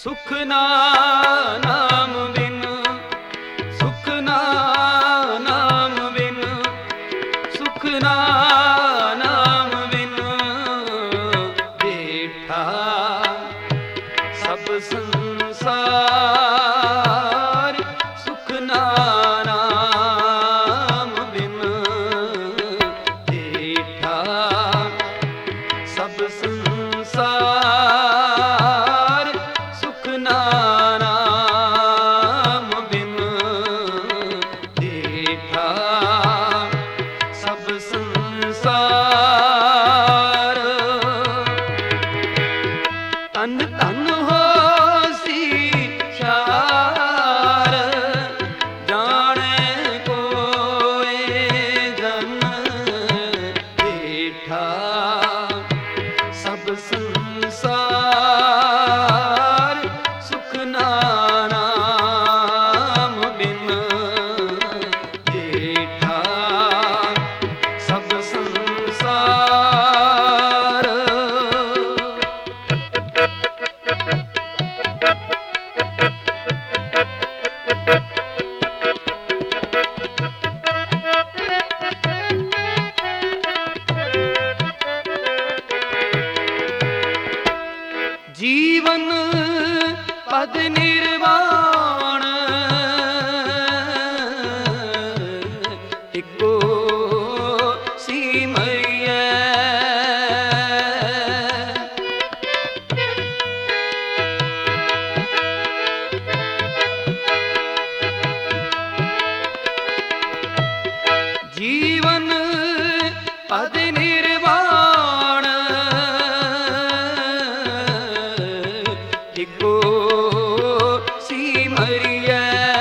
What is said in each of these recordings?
ਸੁਖ ਨਾਮ ਬਿਨ, ਸੁਖ ਨਾਮ ਬਿਨ, ਸੁਖ ਨਾਮ ਬਿਨ ਬੈਠਾ ਸਭ ਸੰਸਾਰ। ਸੁਖ ਨਾਮ ਬਿਨ ਬੈਠਾ ਸਭ ਸੰਸਾਰ। ਸੁਖ ਨਾਮ ਬਿਨ ਬੈਠਾ ਸਭ ਸੰਸਾਰ। ਤਨ ਤਨ ਹੋਸੀ ਚਾਰ, ਜਾਣੈ ਕੋਇ ਜਨ ਬੈਠਾ ਸਭ ਸੰਸਾਰ। ਸੁਖ ਨਾਮ ਬਿਨ ਬੈਠਾ ਸਭ ਸੰਸਾਰ। ਜੀਵਨ ਪਦ ਨਿਰਵਾਣ, ਇੱਕੋ ਸਿਮਰਿਐ। ਜੀਵਨ ਪਦ ਨਿਰਵਾਣ, ਇੱਕੋ ਸਿਮਰਿਐ।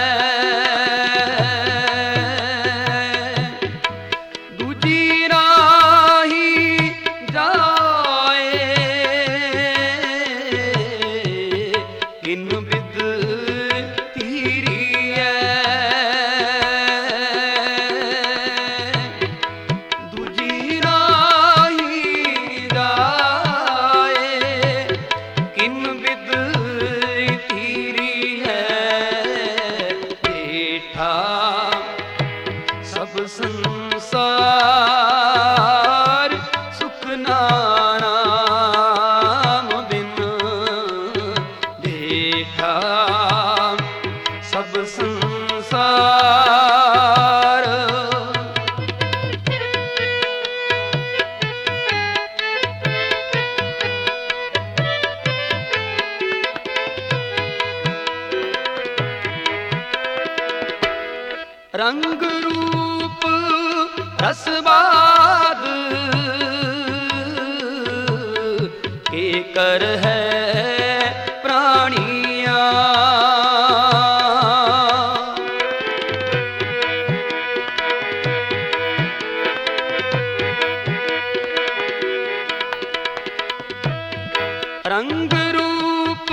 ਦੂਜੀ ਰਾਹੀ ਜਾਏ, ਕਿਨ ਬਿਦ ਧੀਰੀਐ। ਦੂਜੀ ਰਾਹੀ ਜਾਏ, ਕਿਨ ਬਿਦ ਧੀਰੀਐ। ਬੈਠਾ ਸਭ ਸੰਸਾਰ। ਸੁਖ ਨਾਮ ਬਿਨ ਬੈਠਾ ਸਭ ਸੰਸਾਰ। ਰੰਗ ਰੂਪ ਰਸਵਾਦ, ਏਕਰ ਹੈ ਪ੍ਰਾਣੀਆਂ। ਰੰਗ ਰੂਪ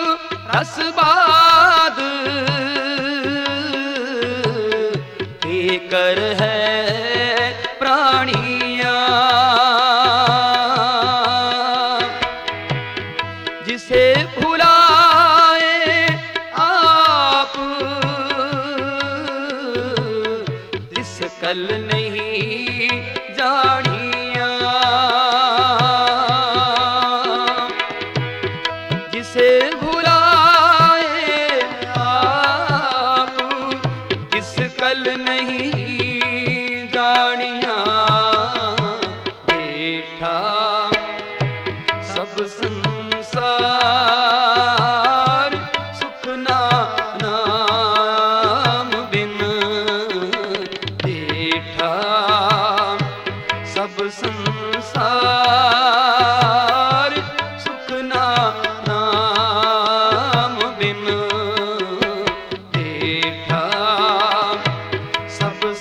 ਰਸਵਾਦ, ਏਕਰ ਹੈ ਪ੍ਰਾਣੀਆਂ। ਜਿਸੇ ਭੁਲਾਏ ਆਪ, ਤਿਸ ਕਲ ਨਹੀਂ ਜਾਣੀਆਂ। ਜਿਸੇ ਭੁਲਾਏ ਆਪ, ਤਿਸ ਕਲ ਨਹੀਂ ਜਾਣੀਆਂ। ਬੈਠਾ ਸਭ ਸੰਸਾਰ। ਸੁਖ ਨਾਮ ਬਿਨ ਬੈਠਾ ਸਭ ਸੰਸਾਰ। ਸੁਖ ਨਾਮ ਬਿਨ ਬੈਠਾ ਸਭ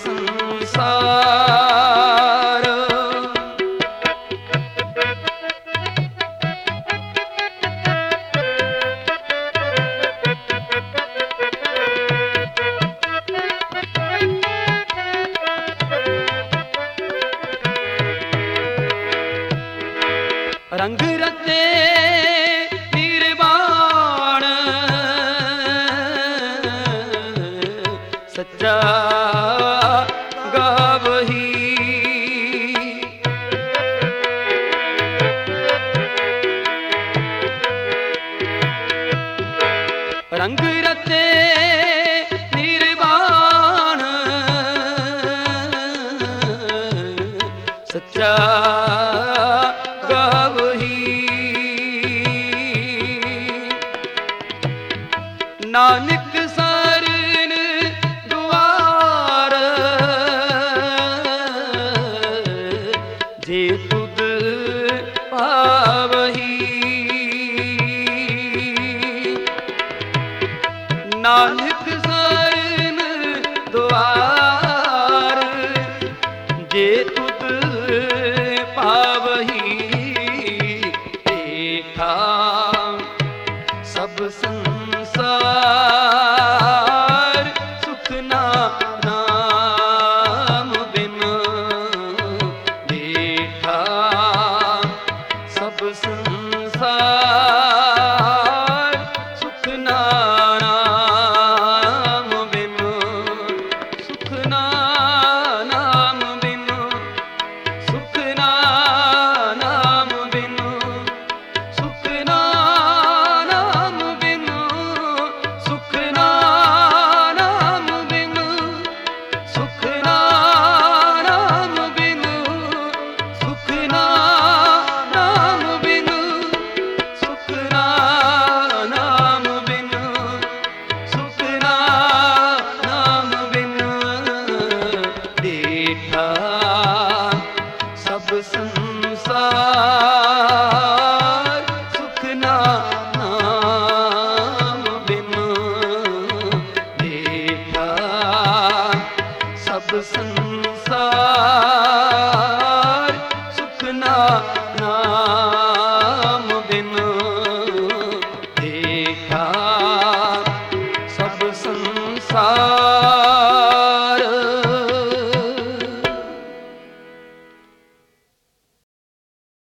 ਰੰਗ ਰਤੇ ਨਿਰਵਾਣ ਸੱਚਾ ਗਾਵਹੀ। ਨਾਨਕ ਸਰਨ ਦੁਆਰ ਜੇ ਤੁਧ ਪਾਵਹੀ। ਨਾਨਕ ਸਰਨ ਦੁਆਰ ਜੇ ਤੁਧ ਪਾਵਹੀ। ਏਠਾ ਸਭ ਸੰਸਾਰ ਸੁਖ ਨਾਮ ਬਿਨ। ਏਠਾ ਸਭ ਸੰਸਾਰ ਸੁਖ ਨਾਮ ਬਿਨ। ਸੁਖ ਨਾਮ ਬਿਨ। ਸੁਖ ਨਾਮ ਬਿਨ। ਸੁਖ ਨਾਮ ਬਿਨ। ਸੁਖ ਨਾਮ ਬਿਨ। ਸੁਖ ਨਾਮ ਬਿਨ। ਸੁਖ ਨਾਮ ਬਿਨ। ਸੁਖ ਨਾਮ ਬਿਨ। ਸੁਖ ਨਾਮ ਬਿਨ। ਦੇਖਾ ਸਭ ਸੰਸਾਰ ਸੁਖ ਨਾਮ ਬਿਨ। ਦੇਖਾ ਸਭ ਸੰਸਾਰ